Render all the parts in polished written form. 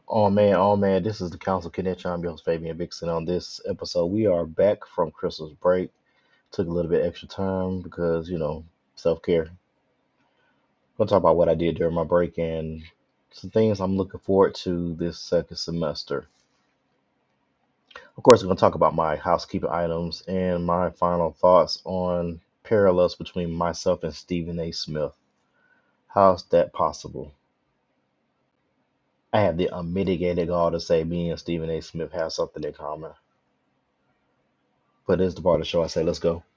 Oh man, this is the Council Connection. I'm your host Fabian Vixen. On this episode, we are back from Christmas break. Took a little bit extra time because, self care. I'm gonna talk about what I did during my break and some things I'm looking forward to this second semester. Of course, I'm gonna talk about my housekeeping items and my final thoughts on parallels between myself and Stephen A. Smith. How's that possible? I have the unmitigated gall to say me and Stephen A. Smith have something in common. But this is the part of the show I say, let's go.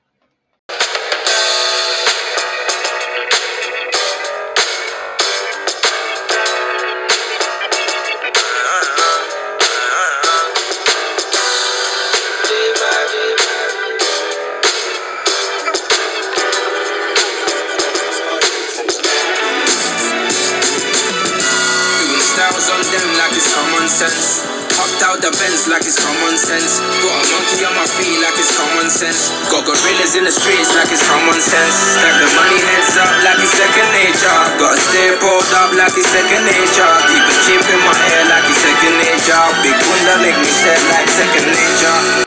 Doing styles on them like it's common sense. Hopped out the Benz like it's common sense. Got a monkey on my feet like it's common sense. Got gorillas in the streets like it's common sense. Stack the money heads up like it's second nature. Gotta stay pulled up like it's second nature. Keep a chip in my hair like it's second nature. Big bunda make me step like second nature.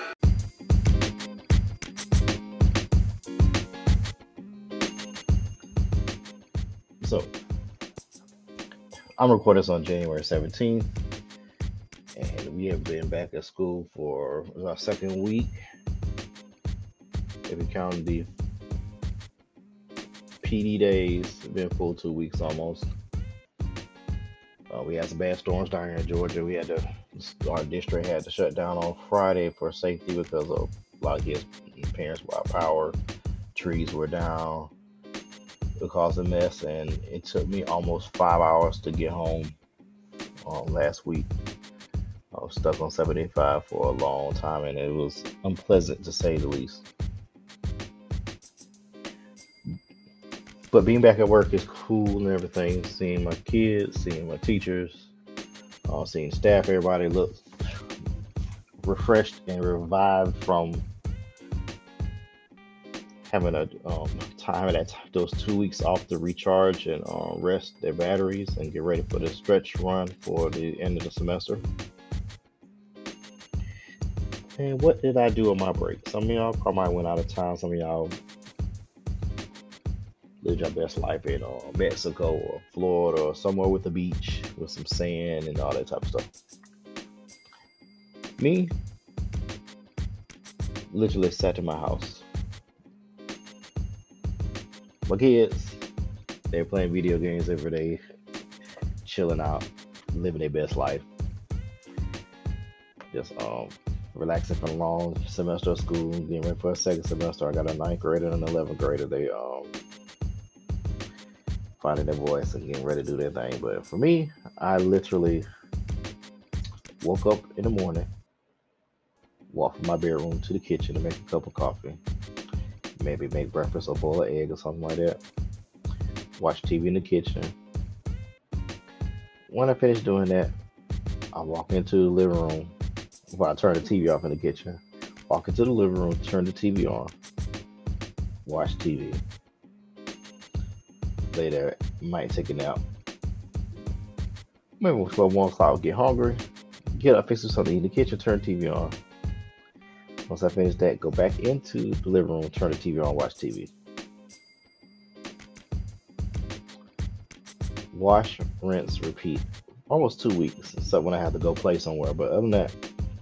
So, I'm recording this on January 17th, and we have been back at school for our second week. If you count the PD days, it's been full 2 weeks almost. We had some bad storms down here in Georgia. Our district had to shut down on Friday for safety because of a lot of kids' parents were out of power, trees were down. It caused a mess, and it took me almost 5 hours to get home last week. I was stuck on 75 for a long time, and it was unpleasant to say the least. But being back at work is cool and everything. Seeing my kids, seeing my teachers, seeing staff, everybody looks refreshed and revived from having those 2 weeks off to recharge and rest their batteries and get ready for the stretch run for the end of the semester. And what did I do on my break? Some of y'all probably went out of town. Some of y'all lived your best life in Mexico or Florida or somewhere with a beach with some sand and all that type of stuff. Me, literally sat in my house. My kids, they're playing video games every day, chilling out, living their best life. Just relaxing for a long semester of school, getting ready for a second semester. I got a ninth grader and an 11th grader. They finding their voice and getting ready to do their thing. But for me, I literally woke up in the morning, walked from my bedroom to the kitchen to make a cup of coffee, maybe make breakfast or boil an egg or something like that. Watch TV in the kitchen. When I finish doing that, I walk into the living room. Well, I turn the TV off in the kitchen. Walk into the living room, turn the TV on, watch TV. Lay there, might take a nap. Maybe 12, 1 o'clock, get hungry, get up, fix something in the kitchen, turn TV on. Once I finish that, go back into the living room, turn the TV on, watch TV. Wash, rinse, repeat. Almost 2 weeks, except when I have to go play somewhere. But other than that,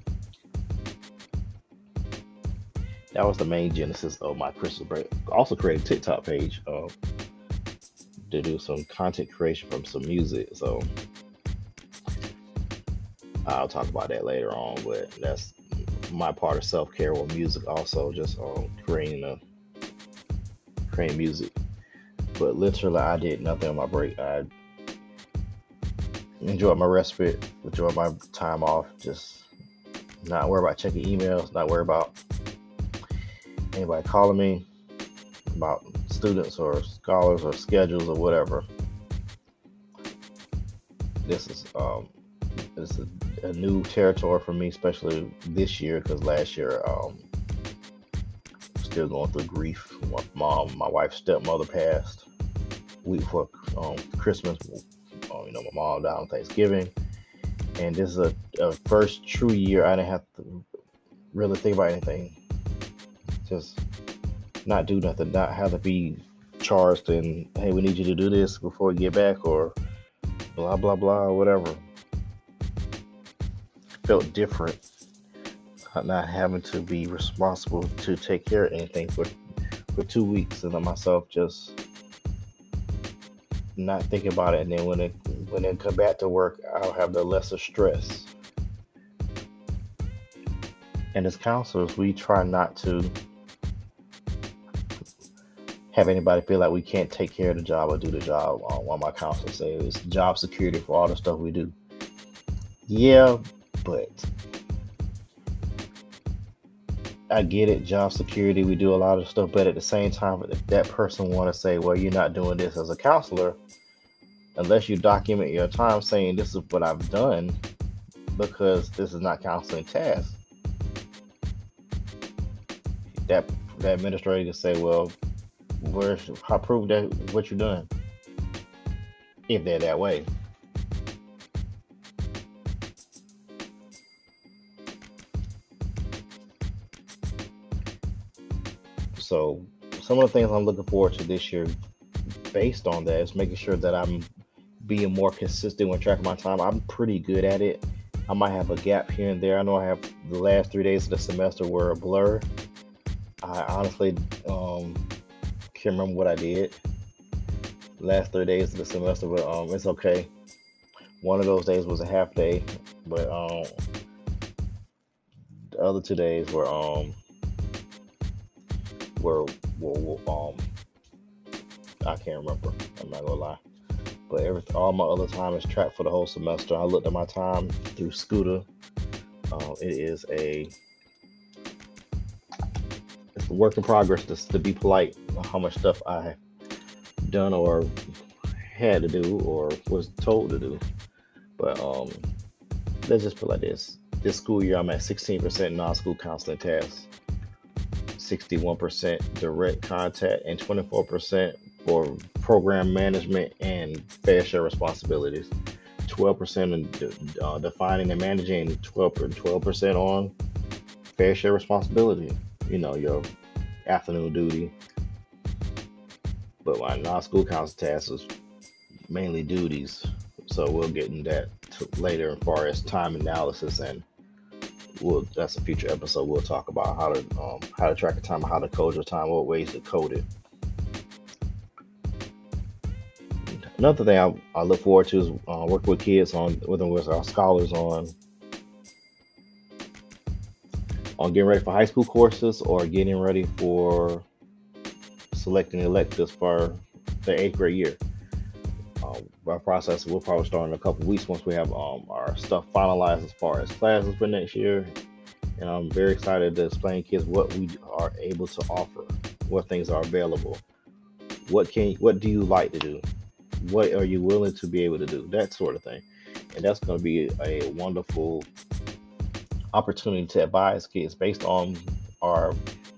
that was the main genesis of my Christmas break. I also created a TikTok page to do some content creation from some music. So I'll talk about that later on. But that's my part of self-care with music. Also, just creating music. But literally, I did nothing on my break. I enjoyed my respite, enjoyed my time off. Just not worry about checking emails, not worry about anybody calling me about students or scholars or schedules or whatever. This is a new territory for me, especially this year, because last year still going through grief. My wife's stepmother passed week before Christmas. My mom died on Thanksgiving, And this is a first true year I didn't have to really think about anything. Just not do nothing, not have to be charged and hey, we need you to do this before we get back or blah blah blah or whatever. Felt different, not having to be responsible to take care of anything for 2 weeks, and then myself just not thinking about it. And then when it come back to work, I'll have the lesser stress. And as counselors, we try not to have anybody feel like we can't take care of the job or do the job. One of my counselors say it's job security for all the stuff we do. Yeah, but I get it, job security, we do a lot of stuff, but at the same time, if that person want to say, well, you're not doing this as a counselor, unless you document your time saying this is what I've done, because this is not counseling task, that that administrator can say, well, I prove that what you're doing, if they're that way. So some of the things I'm looking forward to this year based on that is making sure that I'm being more consistent when tracking my time. I'm pretty good at it. I might have a gap here and there. I know I have the last 3 days of the semester were a blur. I honestly can't remember what I did last 3 days of the semester, but it's okay. One of those days was a half day, but the other 2 days were, I can't remember. I'm not gonna lie. But all my other time is tracked for the whole semester. I looked at my time through Scooter. It is it's a work in progress, to be polite. How much stuff I have done or had to do or was told to do. But let's just put it like this. This school year, I'm at 16% non-school counseling tasks, 61% direct contact, and 24% for program management and fair share responsibilities. 12% in defining and managing, 12% on fair share responsibility. Your afternoon duty. But my non-school council tasks is mainly duties. So we'll get into that later as far as time analysis, and that's a future episode. We'll talk about how to track your time, how to code your time, what ways to code it. Another thing I look forward to is working with kids with our scholars on getting ready for high school courses or getting ready for selecting electives for the 8th grade year. Our process will probably start in a couple of weeks once we have our stuff finalized as far as classes for next year. And I'm very excited to explain to kids what we are able to offer, what things are available, what do you like to do, what are you willing to be able to do, that sort of thing. And that's going to be a wonderful opportunity to advise kids based on our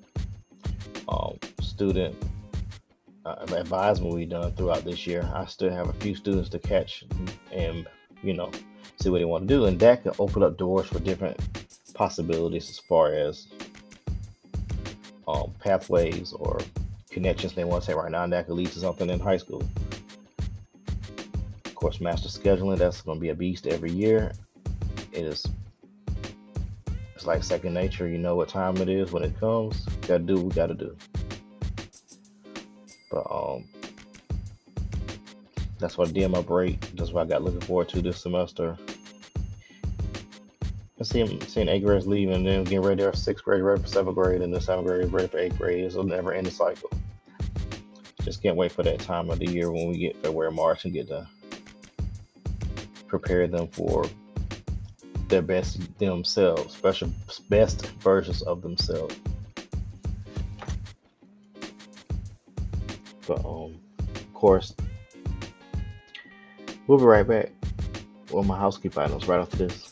student advisement we've done throughout this year. I still have a few students to catch and see what they want to do, and that can open up doors for different possibilities as far as pathways or connections they want to say right now, and that could lead to something in high school. Of course, master scheduling, that's going to be a beast every year. It's like second nature. You know what time it is when it comes. Gotta do what we gotta do. But that's what I did my break. That's what I got looking forward to this semester. I seeing 8th graders leave and then getting ready for 6th grade, ready for 7th grade, and then 7th grade ready for 8th grade. It's a never ending cycle. Just can't wait for that time of the year when we get February, March, and get to prepare them for their best themselves, best versions of themselves. But of course, we'll be right back with my housekeeping items right after this.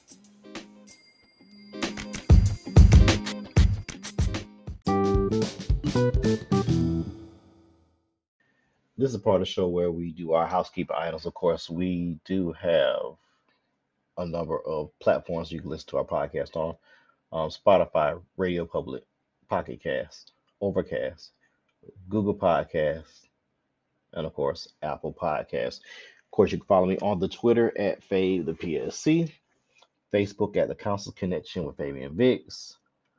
This is a part of the show where we do our housekeeping items. Of course, we do have a number of platforms you can listen to our podcast on: Spotify, Radio Public, Pocket Cast, Overcast, Google Podcasts, and of course, Apple Podcasts. Of course, you can follow me on the Twitter at Fave the PSC, Facebook at the Council Connection with Fabian Vix.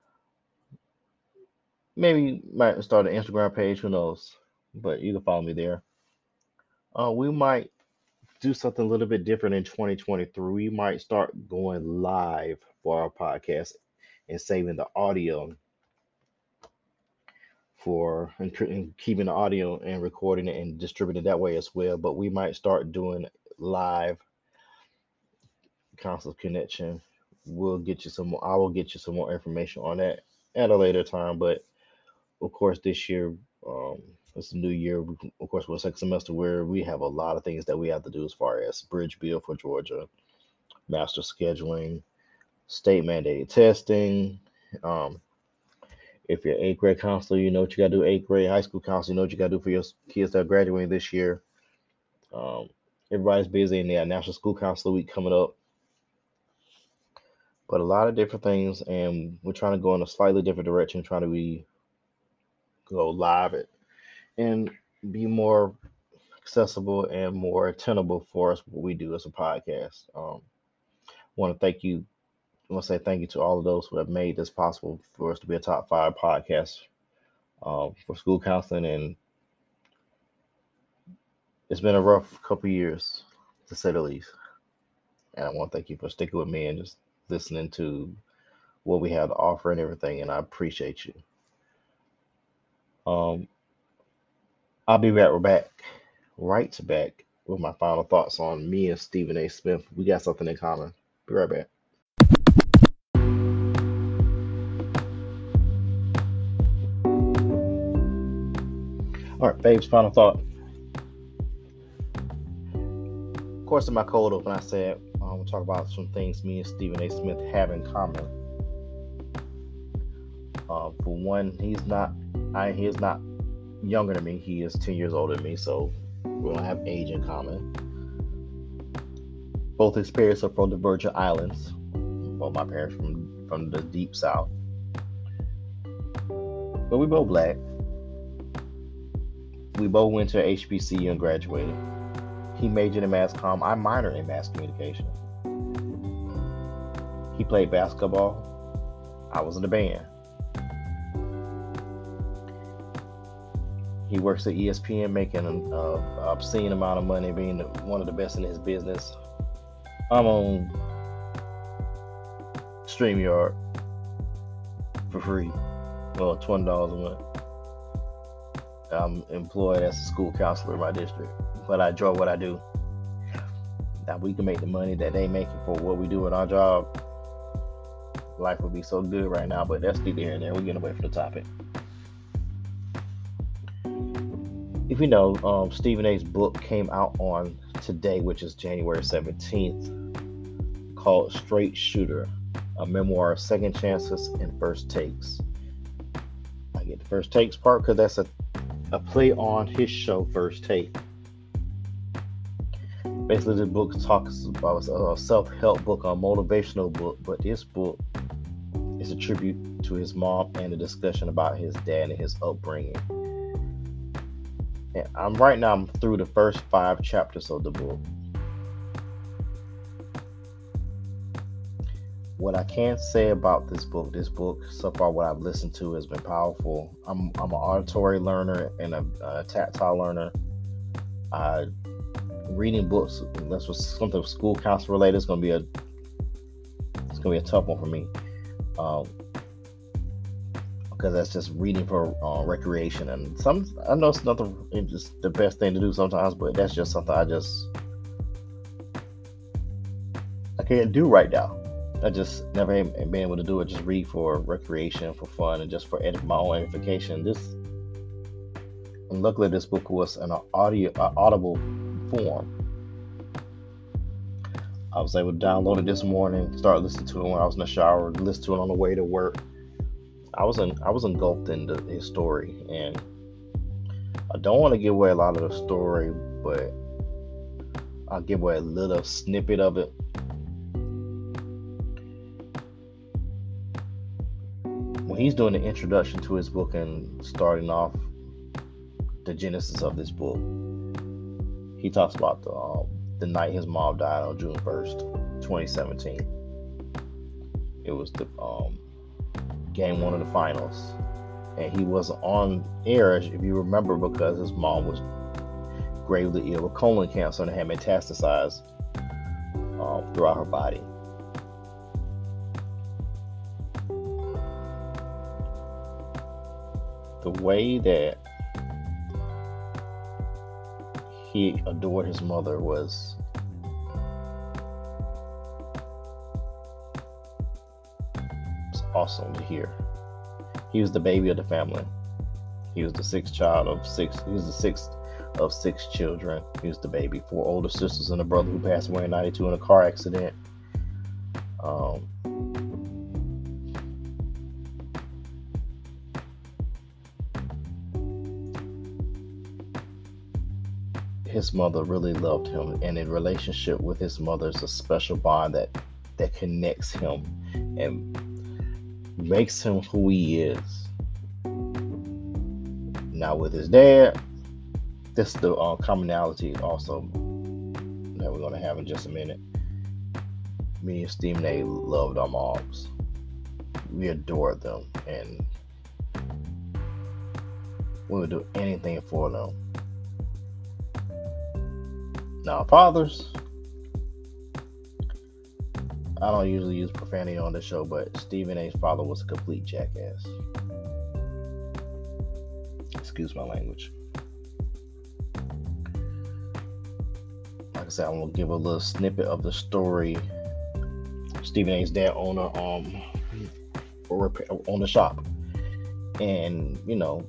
Maybe might start an Instagram page, who knows? But you can follow me there. We might do something a little bit different in 2023. We might start going live for our podcast and saving the audio and keeping the audio and recording it and distributing it that way as well. But we might start doing live Council Connection. We'll get you some more. I will get you some more information on that at a later time. But of course, this year, it's a new year. Of course, we're second semester where we have a lot of things that we have to do as far as bridge bill for Georgia, master scheduling, state mandated testing. Um, if you're eighth grade counselor, you know what you got to do. Eighth grade high school counselor, you know what you got to do for your kids that are graduating this year. Um, everybody's busy, and they got National School Counselor Week coming up. But a lot of different things, and we're trying to go in a slightly different direction, trying to go live and be more accessible and more attainable for us what we do as a podcast. Want to thank you. I want to say thank you to all of those who have made this possible for us to be a top 5 podcast for school counseling, and it's been a rough couple years to say the least. And I want to thank you for sticking with me and just listening to what we have to offer and everything. And I appreciate you. Um, I'll be back. We're back, right back with my final thoughts on me and Stephen A. Smith. We got something in common. Be right back. All right, Fabe's final thought. Of course, in my cold open, I said we'll talk about some things me and Stephen A. Smith have in common. For one, he is not younger than me. He is 10 years older than me, so we don't have age in common. Both his parents are from the Virgin Islands. Both my parents from the deep south. But we both black. We both went to HBCU and graduated. He majored in mass comm. I minored in mass communication. He played basketball. I was in the band. He works at ESPN making an obscene amount of money, being one of the best in his business. I'm on StreamYard for free. Well, $20 a month. I'm employed as a school counselor in my district, but I enjoy what I do. Now we can make the money that they making for what we do in our job. Life would be so good right now, but that's neither here and there. We're getting away from the topic. If you know, Stephen A.'s book came out on today, which is January 17th, called Straight Shooter, a memoir of second chances and first takes. I get the first takes part because that's a play on his show, First Take. Basically, the book talks about a self-help book, a motivational book, but this book is a tribute to his mom and a discussion about his dad and his upbringing. And I'm through the first 5 chapters of the book. What I can say about this book so far, what I've listened to has been powerful. I'm an auditory learner and a tactile learner. Reading books, that's what something school counselor related, is gonna be a tough one for me. Because that's just reading for recreation, and I know it's nothing, it's just the best thing to do sometimes, but that's just something I can't do right now. I just never been able to do it. Just read for recreation, for fun, and just for my own edification. And luckily, this book was an audible form. I was able to download it this morning, start listening to it when I was in the shower, listen to it on the way to work. I was engulfed in his story, and I don't want to give away a lot of the story, but I'll give away a little snippet of it. he's doing the introduction to his book and starting off the genesis of this book. He talks about the night his mom died on June 1st, 2017. It was the game one of the finals. And he was on air, if you remember, because his mom was gravely ill with colon cancer and had metastasized throughout her body. The way that he adored his mother was awesome to hear. He was the baby of the family. He was the sixth child of six. He was the sixth of six children. He was the baby. 4 older sisters and a brother who passed away in '92 in a car accident. His mother really loved him, and in relationship with his mother is a special bond that connects him and makes him who he is. Now with his dad, this is the commonality also that we're going to have in just a minute. Me and Stephen A. loved our moms. We adored them, and we would do anything for them. Now, fathers, I don't usually use profanity on this show, but Stephen A.'s father was a complete jackass. Excuse my language. Like I said, I'm gonna give a little snippet of the story. Stephen A.'s dad owned a shop, and you know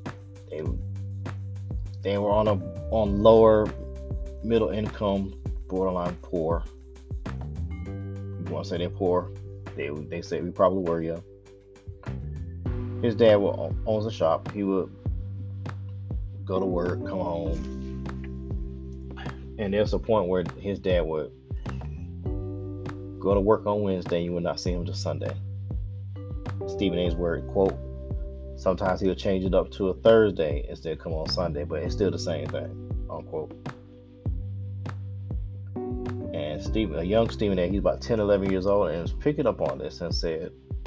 they were on lower middle income, borderline poor. You want to say they're poor? They say we probably were, yeah. His dad owns a shop. He would go to work, come home, and there's a point where his dad would go to work on Wednesday. You would not see him until Sunday. Stephen A.'s word, quote, sometimes he'll change it up to a Thursday instead of come on Sunday, but it's still the same thing, unquote. And a young Stephen A., he's about 10, 11 years old, and was picking up on this and said,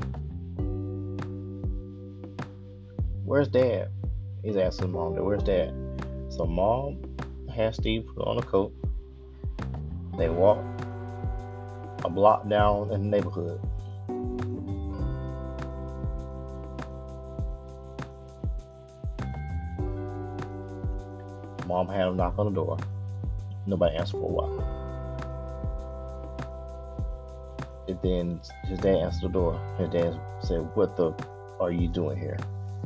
where's Dad? He's asking Mom, where's Dad? So Mom had Steve put on a coat. They walked a block down in the neighborhood. Mom had him knock on the door. Nobody answered for a while. And then his dad answered the door. His dad said, what the are you doing here?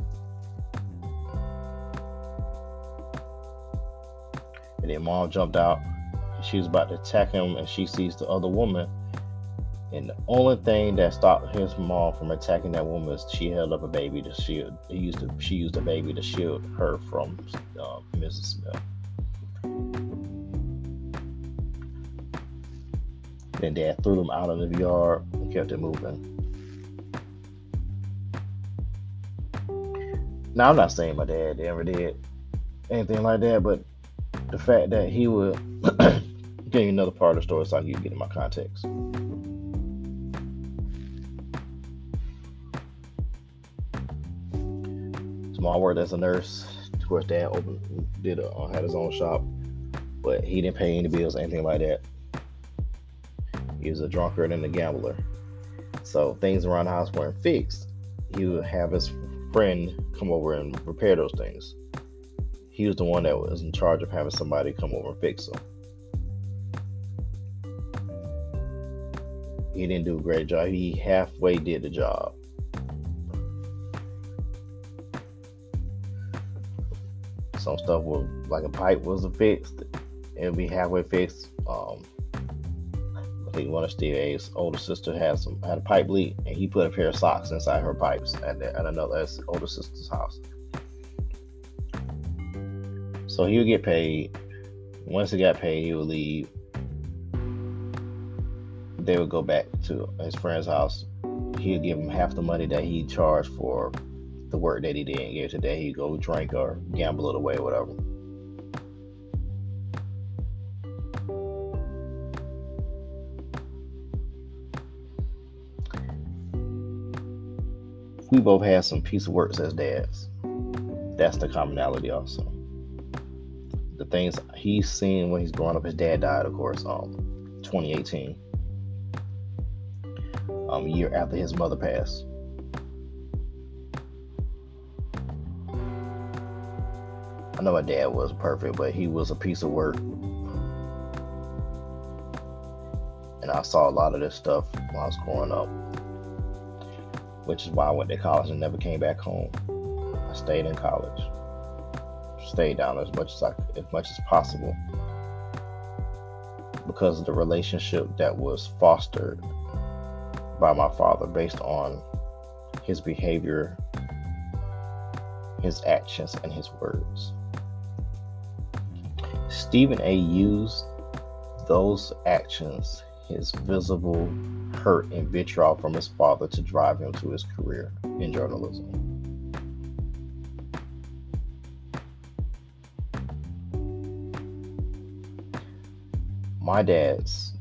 And then Mom jumped out. She was about to attack him, and she sees the other woman. And the only thing that stopped his mom from attacking that woman is she held up a baby to shield. She used a baby to shield her from Mrs. Smith. Then Dad threw them out of the yard and kept it moving. Now, I'm not saying my dad ever did anything like that, but the fact that he would give you another part of the story so I can get in my context. Mom worked as a nurse. Of course, Dad had his own shop, but he didn't pay any bills, anything like that. He was a drunkard and a gambler. So things around the house weren't fixed. He would have his friend come over and repair those things. He was the one that was in charge of having somebody come over and fix them. He didn't do a great job. He halfway did the job. Some stuff was like a pipe wasn't fixed. It would be halfway fixed. I think one of Steve A's older sister had a pipe leak, and he put a pair of socks inside her pipes at another older sister's house. So he would get paid. Once he got paid, he would leave. They would go back to his friend's house. He would give him half the money that he charged for the work that he didn't get today. He go drink or gamble it away, whatever. We both had some piece of works as dads. That's the commonality also. The things he's seen when he's growing up, his dad died, of course, 2018. A year after his mother passed. I know my dad was perfect, but he was a piece of work. And I saw a lot of this stuff when I was growing up, which is why I went to college and never came back home. I stayed in college, stayed down as much as possible, because of the relationship that was fostered by my father based on his behavior, his actions, and his words. Stephen A. used those actions, his visible hurt and vitriol from his father, to drive him to his career in journalism. My dad's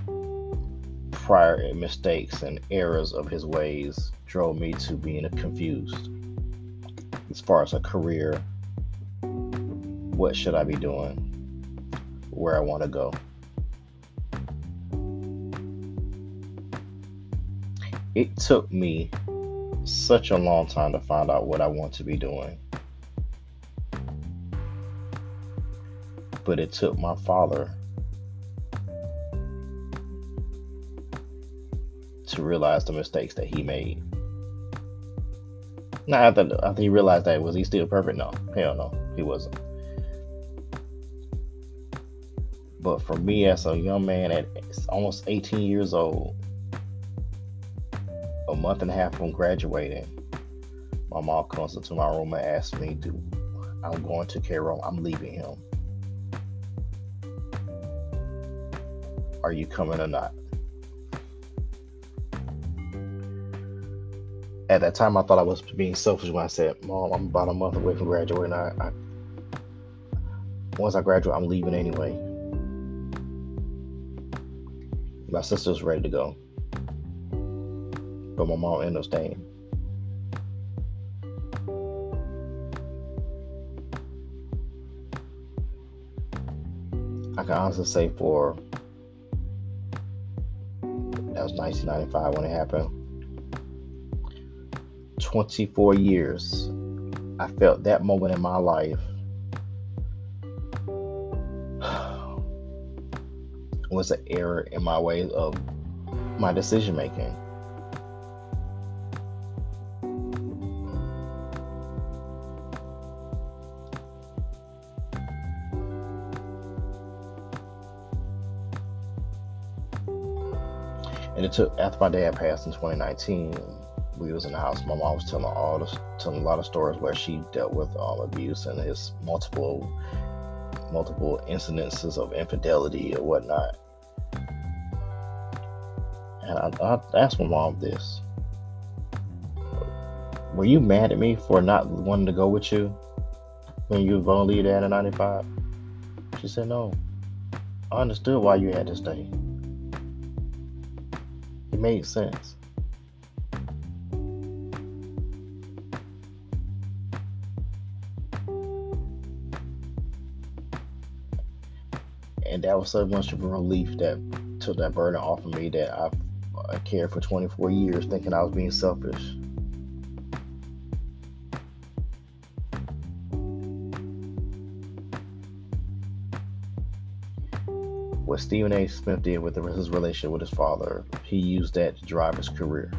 prior mistakes and errors of his ways drove me to being confused as far as a career. What should I be doing? Where I want to go? It took me such a long time to find out what I want to be doing. But it took my father to realize the mistakes that he made. Now, after he realized that, was he still perfect? No, hell no, he wasn't. But for me, as a young man at almost 18 years old, a month and a half from graduating, my mom comes into my room and asks me, I'm going to Cairo, I'm leaving him. Are you coming or not? At that time, I thought I was being selfish when I said, Mom, I'm about a month away from graduating. Once I graduate, I'm leaving anyway. My sister's ready to go, but my mom ended up staying. I can honestly say that was 1995 when it happened. 24 years, I felt that moment in my life was an error in my way of my decision making. And it took, after my dad passed in 2019, we was in the house. My mom was telling a lot of stories where she dealt with abuse and his multiple incidences of infidelity or whatnot. And I asked my mom this: were you mad at me for not wanting to go with you when you were going to leave Dad in 95? She said, no. I understood why you had to stay. It made sense. And that was so much of a relief that took that burden off of me, that I cared for 24 years thinking I was being selfish. What Stephen A. Smith did with his relationship with his father, he used that to drive his career.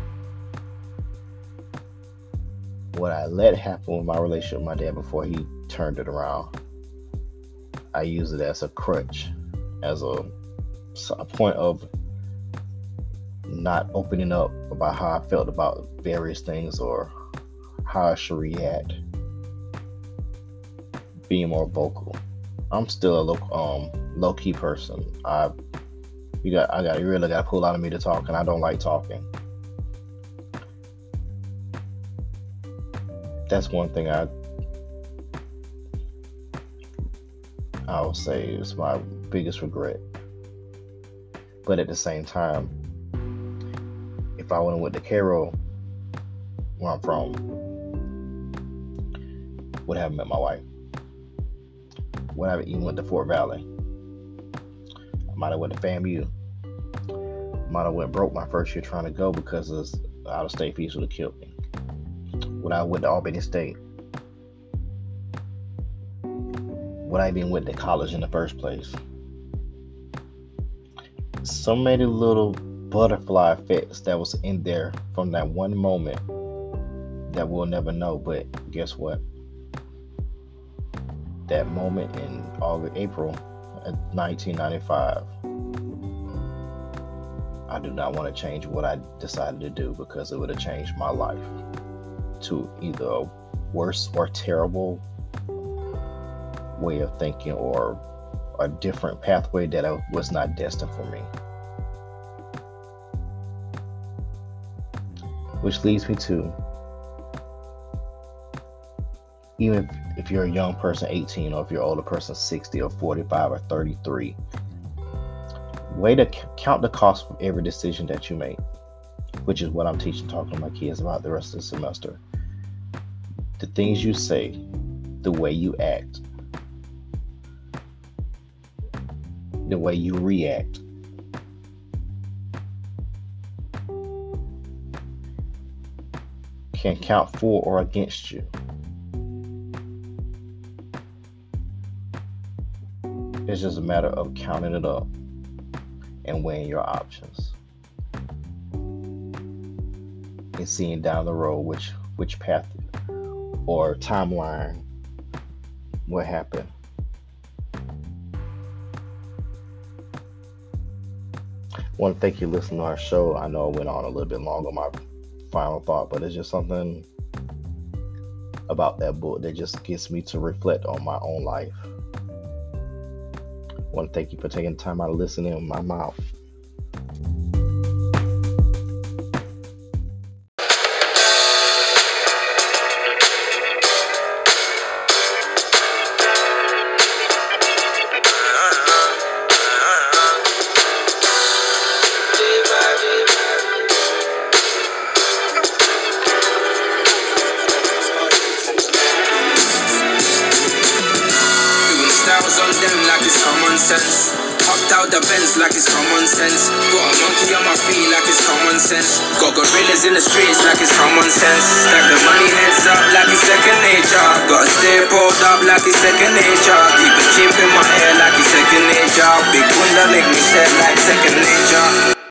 What I let happen with my relationship with my dad before he turned it around, I used it as a crutch, as a point of not opening up about how I felt about various things or how I should react. Being more vocal. I'm still a low key person. You really got to pull out of me to talk, and I don't like talking. That's one thing I would say is my biggest regret. But at the same time, if I would have went to Cairo, where I'm from, would have met my wife. Would have even went to Fort Valley. I might have went to FAMU. Might have went broke my first year trying to go because of out-of-state fees would have killed me. Would I went to Albany State? Would I even went to college in the first place? So many little butterfly effects that was in there from that one moment that we'll never know. But guess what? That moment in April of 1995, I do not want to change what I decided to do, because it would have changed my life to either a worse or terrible way of thinking, or a different pathway that was not destined for me. Which leads me to, even if you're a young person, 18, or if you're an older person, 60 or 45 or 33, way to count the cost of every decision that you make, which is what I'm talking to my kids about the rest of the semester. The things you say, the way you act, the way you react, can count for or against you. It's just a matter of counting it up and weighing your options and seeing down the road which path or timeline will happen. I want to thank you for listening to our show. I know I went on a little bit long on my final thought, but it's just something about that book that just gets me to reflect on my own life. I want to thank you for taking time out of listening in my mouth. On them like it's common sense. Hopped out the Benz like it's common sense. Got a monkey on my feet like it's common sense. Got gorillas in the streets like it's common sense. Stack the money heads up like it's second nature. Gotta stay pulled up like it's second nature. Keep a chip in my hair like it's second nature. Big bunda make me set like second nature.